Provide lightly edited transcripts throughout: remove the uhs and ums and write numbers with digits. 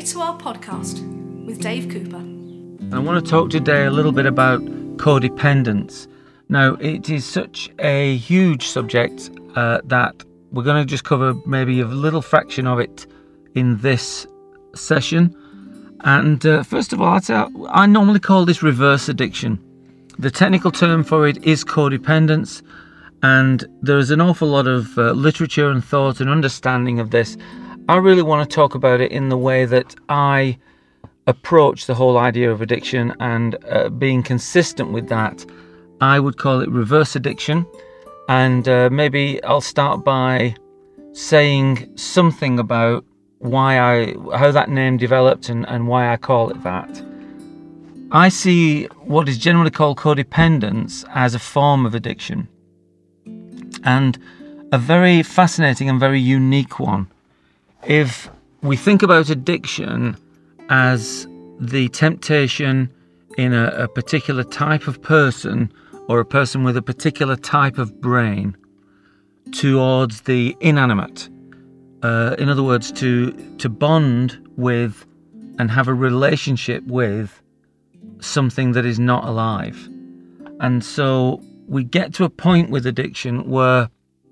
to our podcast with Dave Cooper. I want to talk today a little bit about codependence. Now, it is such a huge subject that we're going to just cover maybe a little fraction of it in this session. And first of all, I normally call this reverse addiction. The technical term for it is codependence, and there is an awful lot of literature and thought and understanding of this. I really want to talk about it in the way that I approach the whole idea of addiction, and being consistent with that, I would call it reverse addiction. And maybe I'll start by saying something about how that name developed and why I call it that. I see what is generally called codependence as a form of addiction, and a very fascinating and very unique one. If we think about addiction as the temptation in a particular type of person, or a person with a particular type of brain, towards the inanimate, in other words, to bond with and have a relationship with something that is not alive. And so we get to a point with addiction where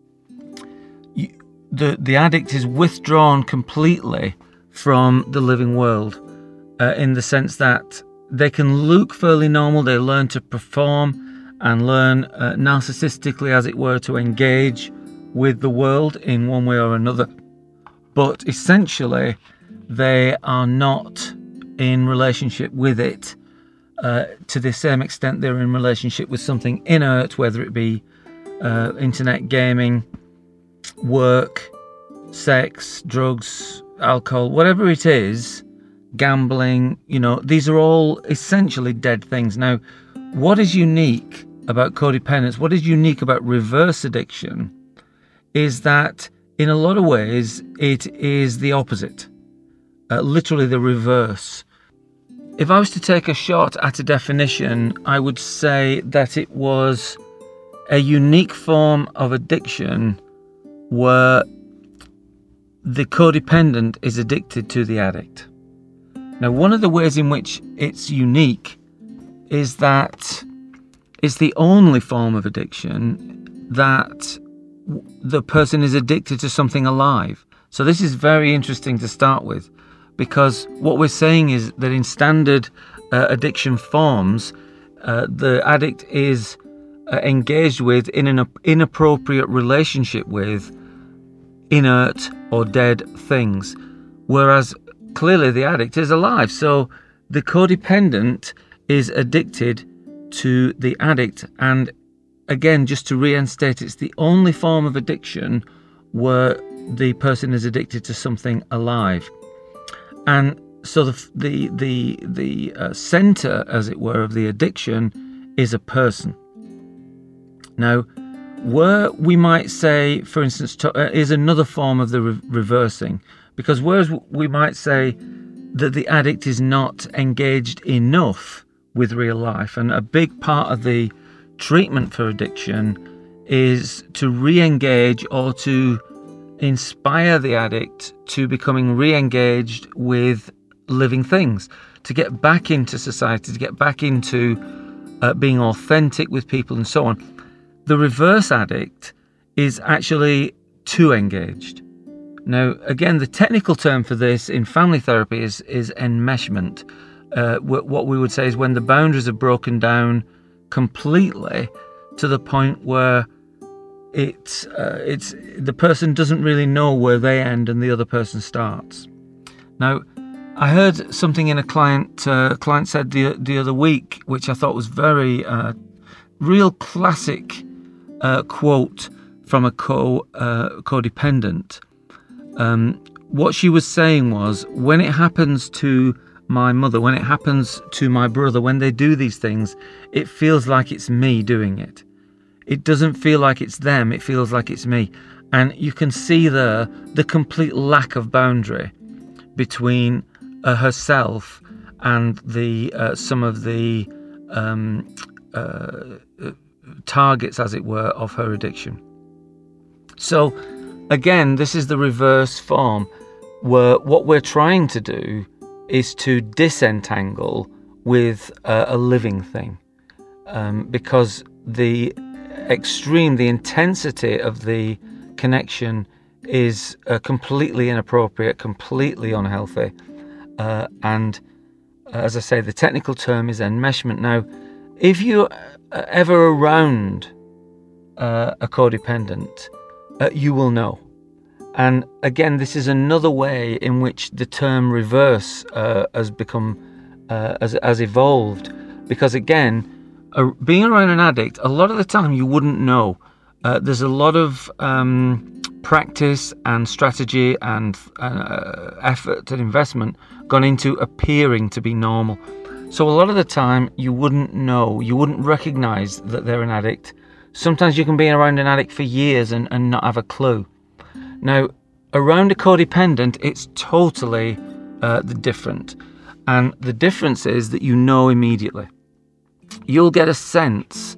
the addict is withdrawn completely from the living world, in the sense that they can look fairly normal, they learn to perform and learn narcissistically, as it were, to engage with the world in one way or another. But essentially, they are not in relationship with it to the same extent they're in relationship with something inert, whether it be internet gaming, work, sex, drugs, alcohol, whatever it is, gambling, these are all essentially dead things. Now, what is unique about codependence, what is unique about reverse addiction, is that in a lot of ways it is the opposite, literally the reverse. If I was to take a shot at a definition, I would say that it was a unique form of addiction where the codependent is addicted to the addict. Now, one of the ways in which it's unique is that it's the only form of addiction that the person is addicted to something alive. So this is very interesting to start with, because what we're saying is that in standard addiction forms, the addict is engaged with in an inappropriate relationship with inert or dead things, whereas clearly the addict is alive. So the codependent is addicted to the addict. And again, just to reinstate, it's the only form of addiction where the person is addicted to something alive. And so the center, as it were, of the addiction is a person. Now, where we might say, for instance, is another form of the reversing, because whereas we might say that the addict is not engaged enough with real life, and a big part of the treatment for addiction is to re-engage or to inspire the addict to becoming re-engaged with living things, to get back into society, to get back into being authentic with people and so on. The reverse addict is actually too engaged. Now, again, the technical term for this in family therapy is enmeshment. What we would say is when the boundaries are broken down completely to the point where it's the person doesn't really know where they end and the other person starts. Now, I heard something in a client said the other week, which I thought was very real classic quote from a codependent. What she was saying was, when it happens to my mother, when it happens to my brother, when they do these things, it feels like it's me doing it. It doesn't feel like it's them, it feels like it's me. And you can see there the complete lack of boundary between herself and the some of the targets, as it were, of her addiction. So again, this is the reverse form, where what we're trying to do is to disentangle with a living thing, because the intensity of the connection is completely inappropriate, completely unhealthy, and as I say, the technical term is enmeshment. Now, if you're ever around a codependent, you will know. And again, this is another way in which the term reverse has become, has evolved. Because again, being around an addict, a lot of the time you wouldn't know. There's a lot of practice and strategy and effort and investment gone into appearing to be normal. So a lot of the time you wouldn't know, you wouldn't recognize that they're an addict. Sometimes you can be around an addict for years and not have a clue. Now, around a codependent, it's totally different. And the difference is that you know immediately. You'll get a sense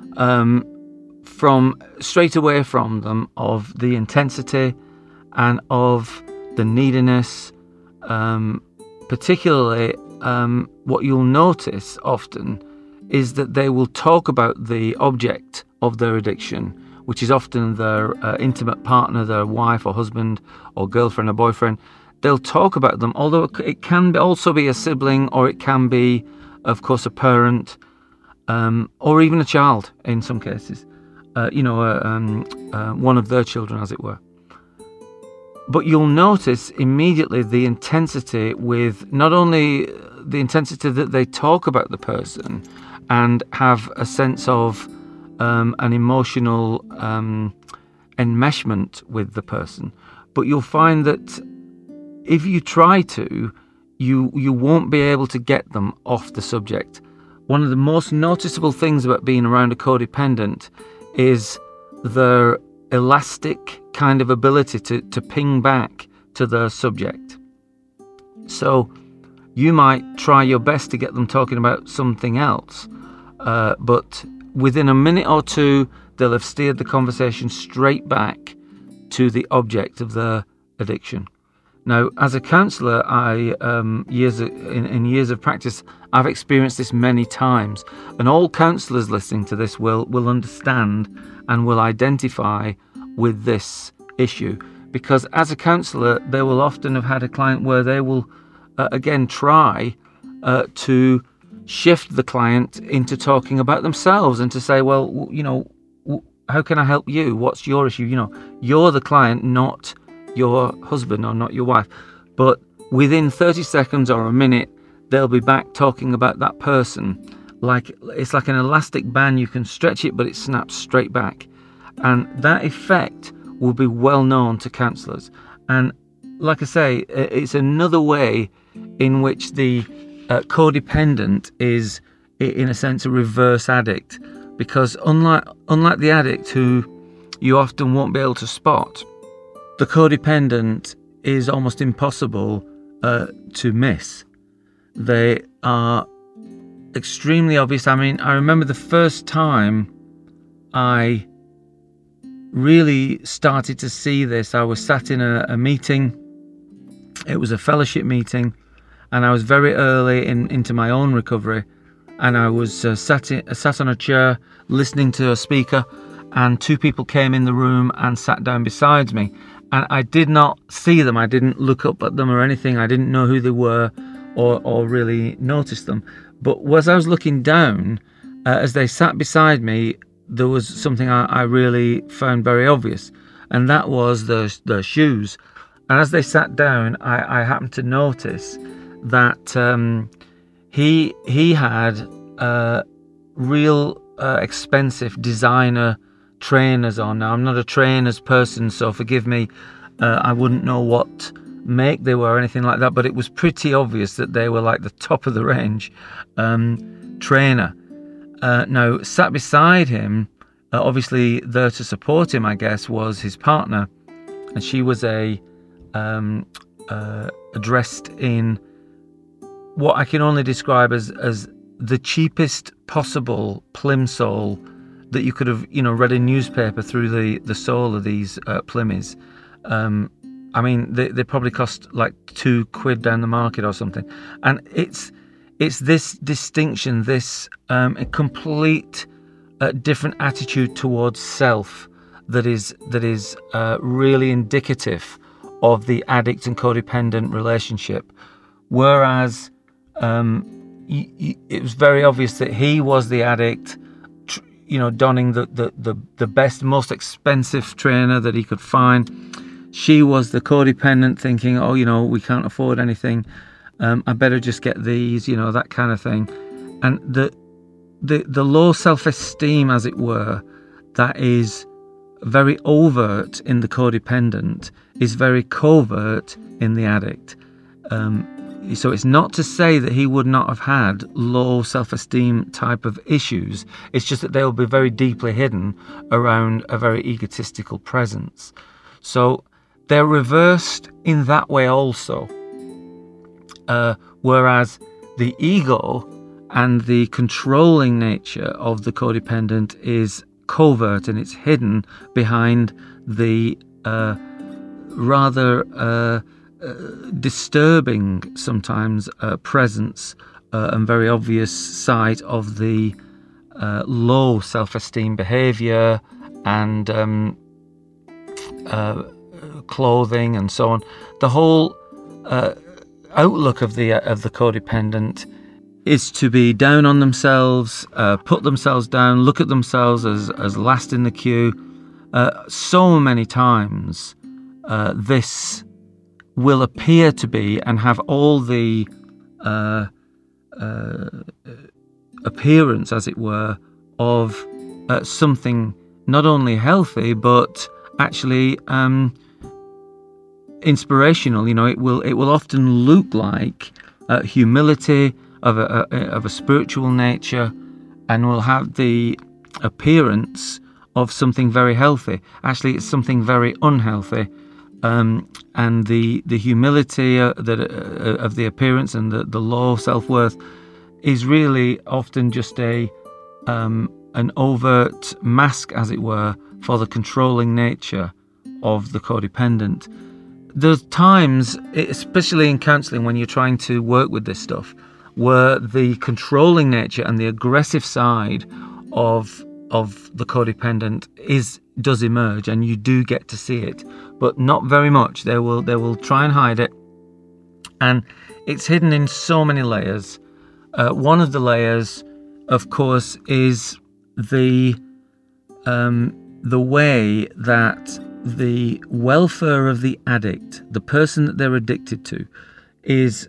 from straight away from them of the intensity and of the neediness. Particularly, what you'll notice often is that they will talk about the object of their addiction, which is often their intimate partner, their wife or husband or girlfriend or boyfriend. They'll talk about them, although it can also be a sibling, or it can be, of course, a parent, or even a child in some cases. One of their children, as it were. But you'll notice immediately the intensity, with not only the intensity that they talk about the person and have a sense of an emotional enmeshment with the person, but you'll find that if you try to, you won't be able to get them off the subject. One of the most noticeable things about being around a codependent is their elastic kind of ability to ping back to their subject. So you might try your best to get them talking about something else, but within a minute or two, they'll have steered the conversation straight back to the object of their addiction. Now, as a counsellor, in years of practice, I've experienced this many times, and all counsellors listening to this will understand and will identify with this issue, because as a counsellor, they will often have had a client where they will again try to shift the client into talking about themselves and to say, well, how can I help you? What's your issue? You're the client, not your husband or not your wife. But within 30 seconds or a minute, they'll be back talking about that person. It's like an elastic band. You can stretch it, but it snaps straight back. And that effect will be well known to counsellors. And like I say, it's another way in which the codependent is, in a sense, a reverse addict. Because unlike the addict, who you often won't be able to spot, the codependent is almost impossible to miss. They are extremely obvious. I mean, I remember the first time I really started to see this. I was sat in a meeting. It was a fellowship meeting, and I was very early into my own recovery, and I was sat on a chair listening to a speaker, and two people came in the room and sat down beside me, and I did not see them. I didn't look up at them or anything. I didn't know who they were or really notice them. But as I was looking down, as they sat beside me, there was something I really found very obvious, and that was their shoes. And as they sat down, I happened to notice that he had real expensive designer trainers on. Now, I'm not a trainers person, so forgive me. I wouldn't know what make they were or anything like that, but it was pretty obvious that they were like the top of the range trainer. Now, sat beside him, obviously there to support him, I guess, was his partner, and she was dressed in what I can only describe as the cheapest possible plimsoll that you could have, read a newspaper through the sole of these plimmies. I mean, they probably cost like £2 down the market or something. And it's this distinction, this a complete different attitude towards self that is really indicative of the addict and codependent relationship. Whereas it was very obvious that he was the addict, donning the best, most expensive trainer that he could find. She was the codependent, thinking, we can't afford anything. I better just get these, that kind of thing. And the low self-esteem, as it were, that is very overt in the codependent is very covert in the addict. So it's not to say that he would not have had low self-esteem type of issues. It's just that they will be very deeply hidden around a very egotistical presence. So they're reversed in that way also. Whereas the ego and the controlling nature of the codependent is covert, and it's hidden behind the rather disturbing sometimes presence and very obvious side of the low self-esteem behavior and clothing and so on. The whole outlook of the codependent is to be down on themselves, put themselves down, look at themselves as last in the queue. So many times this will appear to be and have all the appearance, as it were, of something not only healthy but actually inspirational. It will often look like humility of a spiritual nature, and will have the appearance of something very healthy. Actually, it's something very unhealthy. And the humility of the appearance and the low self-worth is really often just an overt mask, as it were, for the controlling nature of the codependent. There's times, especially in counselling, when you're trying to work with this stuff, where the controlling nature and the aggressive side of the codependent does emerge, and you do get to see it, but not very much. They will try and hide it, and it's hidden in so many layers. One of the layers, of course, is the way that the welfare of the addict, the person that they're addicted to, is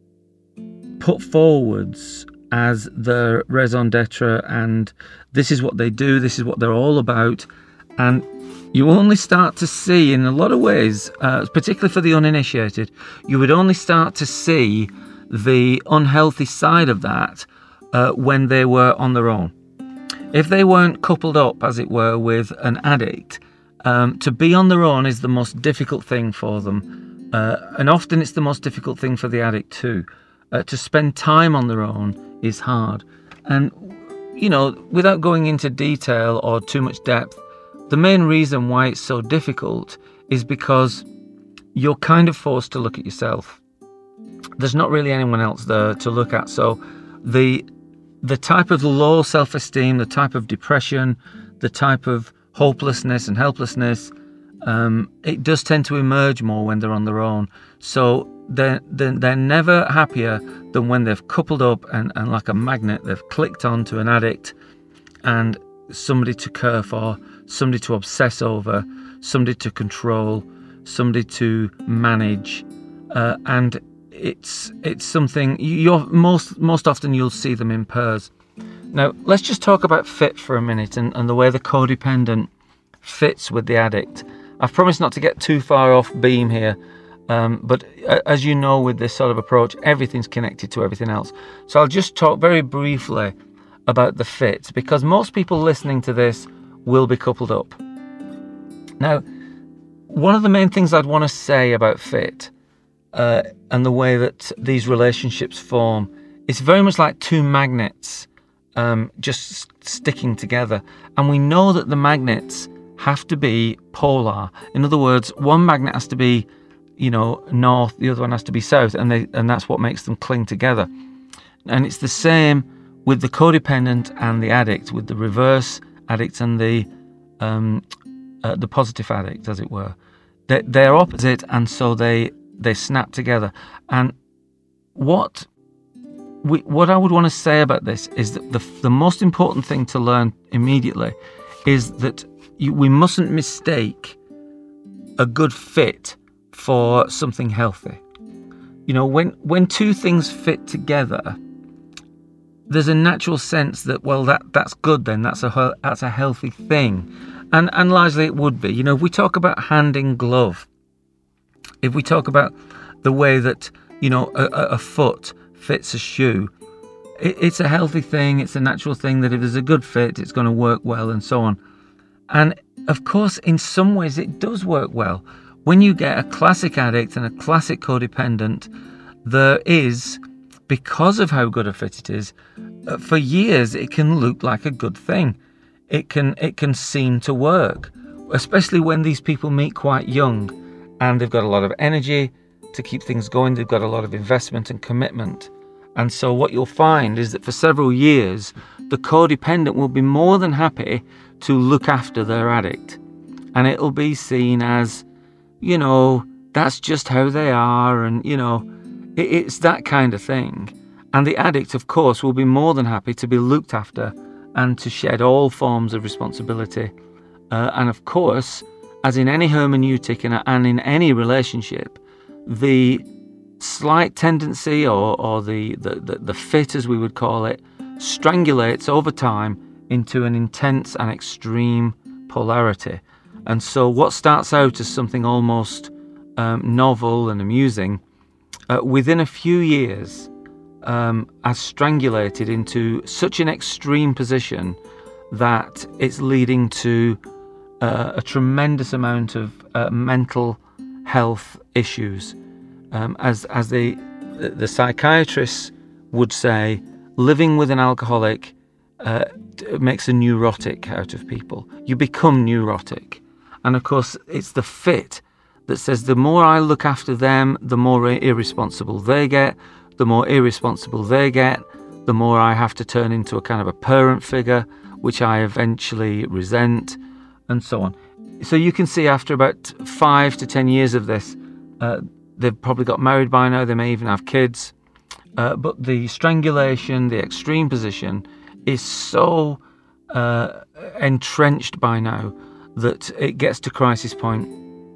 put forwards as their raison d'etre, and this is what they do, this is what they're all about. And you only start to see, in a lot of ways, particularly for the uninitiated, you would only start to see the unhealthy side of that when they were on their own. If they weren't coupled up, as it were, with an addict, to be on their own is the most difficult thing for them. And often it's the most difficult thing for the addict too. To spend time on their own is hard. And, without going into detail or too much depth, the main reason why it's so difficult is because you're kind of forced to look at yourself. There's not really anyone else there to look at. So the type of low self-esteem, the type of depression, the type of hopelessness and helplessness, it does tend to emerge more when they're on their own. So they're never happier than when they've coupled up and like a magnet, they've clicked onto an addict and somebody to care for, somebody to obsess over, somebody to control, somebody to manage, and it's something most often you'll see them in pairs. Now let's just talk about fit for a minute and the way the codependent fits with the addict. I've promised not to get too far off beam here, but as you know, with this sort of approach, everything's connected to everything else. So I'll just talk very briefly about the fit, because most people listening to this will be coupled up. Now, one of the main things I'd want to say about fit and the way that these relationships form, it's very much like two magnets just sticking together. And we know that the magnets have to be polar. In other words, one magnet has to be north, the other one has to be south, and that's what makes them cling together. And it's the same with the codependent and the addict, with the reverse addict and the positive addict, as it were. They're opposite, and so they snap together. And what I would want to say about this is that the most important thing to learn immediately is that we mustn't mistake a good fit for something healthy. When two things fit together, there's a natural sense that, well, that's good then, that's a healthy thing. And largely it would be. If we talk about hand in glove, if we talk about the way that, a foot fits a shoe, it's a healthy thing, it's a natural thing that if there's a good fit, it's going to work well, and so on. And of course, in some ways, it does work well. When you get a classic addict and a classic codependent, there is, because of how good a fit it is, for years it can look like a good thing. It can seem to work, especially when these people meet quite young and they've got a lot of energy to keep things going. They've got a lot of investment and commitment. And so what you'll find is that for several years, the codependent will be more than happy to look after their addict. And it'll be seen as, that's just how they are. And, it's that kind of thing. And the addict, of course, will be more than happy to be looked after and to shed all forms of responsibility. And of course, as in any hermeneutic and in any relationship, the slight tendency or the fit, as we would call it, strangulates over time into an intense and extreme polarity. And so what starts out as something almost novel and amusing, within a few years, has strangulated into such an extreme position that it's leading to a tremendous amount of mental health issues. As the psychiatrists would say, living with an alcoholic makes a neurotic out of people. You become neurotic. And of course, it's the fit that says the more I look after them, the more irresponsible they get. The more irresponsible they get, the more I have to turn into a kind of a parent figure, which I eventually resent, and so on. So you can see after about 5 to 10 years of this, they've probably got married by now, they may even have kids, but the strangulation, the extreme position is so entrenched by now that it gets to crisis point,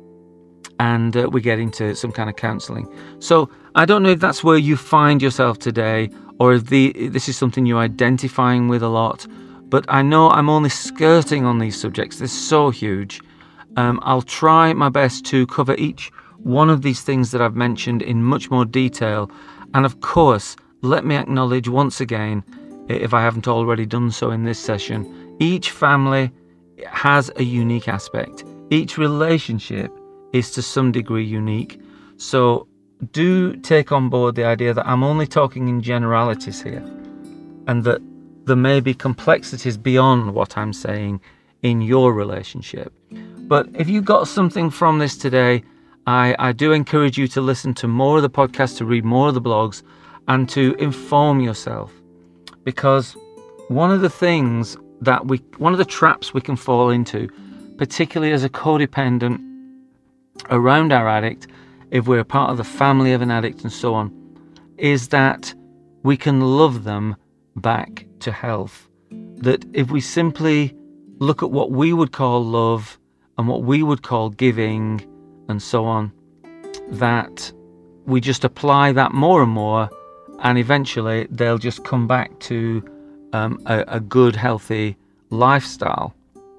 and we get into some kind of counselling. So I don't know if that's where you find yourself today, or if this is something you're identifying with a lot, but I know I'm only skirting on these subjects. They're so huge. I'll try my best to cover each one of these things that I've mentioned in much more detail. And of course, let me acknowledge once again, if I haven't already done so in this session, each family has a unique aspect. Each relationship is to some degree unique. So do take on board the idea that I'm only talking in generalities here, and that there may be complexities beyond what I'm saying in your relationship. But if you got something from this today, I do encourage you to listen to more of the podcast, to read more of the blogs, and to inform yourself. Because one of the traps we can fall into, particularly as a codependent around our addict, if we're a part of the family of an addict and so on, is that we can love them back to health. That if we simply look at what we would call love and what we would call giving and so on, that we just apply that more and more, and eventually they'll just come back to a good, healthy lifestyle.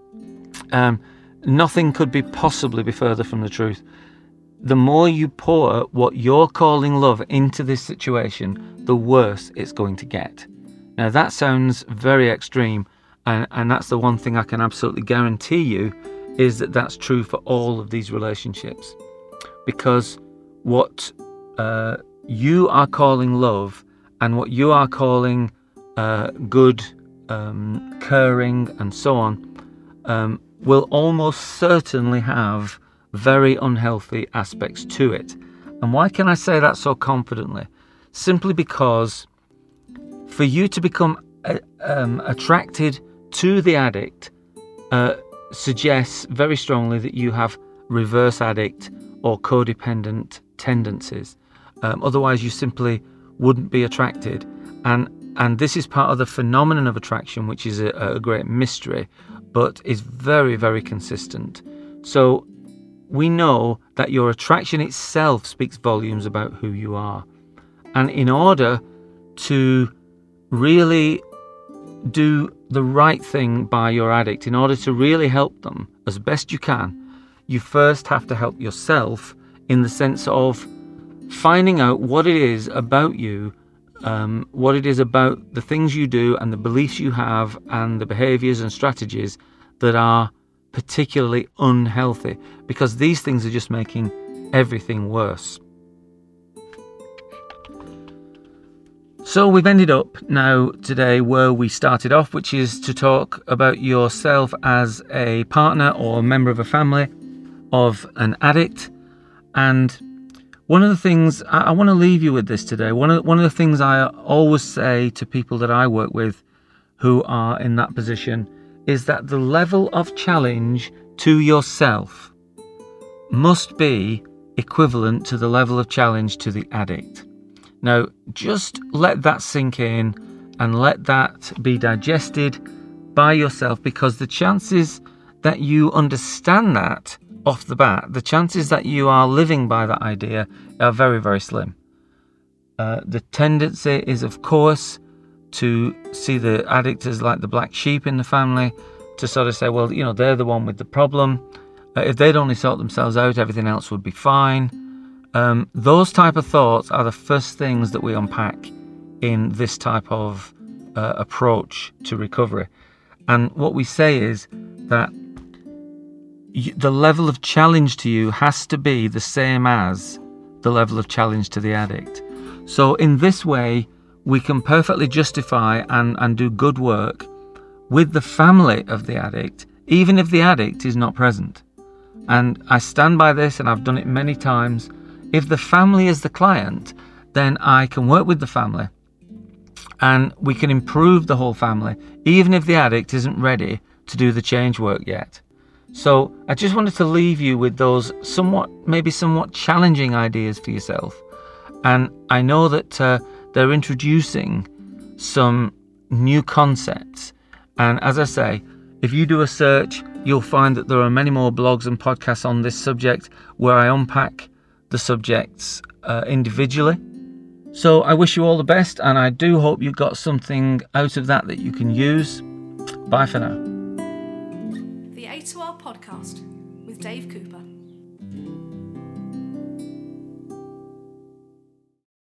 Nothing could possibly be further from the truth. The more you pour what you're calling love into this situation, the worse it's going to get. Now that sounds very extreme, and that's the one thing I can absolutely guarantee you, is that that's true for all of these relationships. Because what you are calling love and what you are calling good, caring and so on, will almost certainly have very unhealthy aspects to it. And why can I say that so confidently? Simply because for you to become attracted to the addict suggests very strongly that you have reverse addict or codependent tendencies. Otherwise, you simply wouldn't be attracted. And this is part of the phenomenon of attraction, which is a great mystery, but is very, very consistent. So we know that your attraction itself speaks volumes about who you are. And in order to really do the right thing by your addict, in order to really help them as best you can, you first have to help yourself in the sense of finding out what it is about you, what it is about the things you do and the beliefs you have and the behaviors and strategies that are particularly unhealthy, because these things are just making everything worse. So we've ended up now today where we started off, which is to talk about yourself as a partner or a member of a family of an addict. And one of the things I want to leave you with this today, one of the things I always say to people that I work with who are in that position, is that the level of challenge to yourself must be equivalent to the level of challenge to the addict. Now, just let that sink in and let that be digested by yourself, because the chances that you understand that off the bat, the chances that you are living by that idea are very, very slim. The tendency is, of course, to see the addict as like the black sheep in the family, to sort of say, well, they're the one with the problem. If they'd only sort themselves out, everything else would be fine. Those type of thoughts are the first things that we unpack in this type of approach to recovery. And what we say is that the level of challenge to you has to be the same as the level of challenge to the addict. So in this way, we can perfectly justify and do good work with the family of the addict, even if the addict is not present. And I stand by this, and I've done it many times. If the family is the client, then I can work with the family and we can improve the whole family, even if the addict isn't ready to do the change work yet. So I just wanted to leave you with those maybe somewhat challenging ideas for yourself. And I know that they're introducing some new concepts. And as I say, if you do a search, you'll find that there are many more blogs and podcasts on this subject where I unpack the subjects individually. So I wish you all the best, and I do hope you got something out of that you can use. Bye for now. The A2R Podcast with Dave Cooper.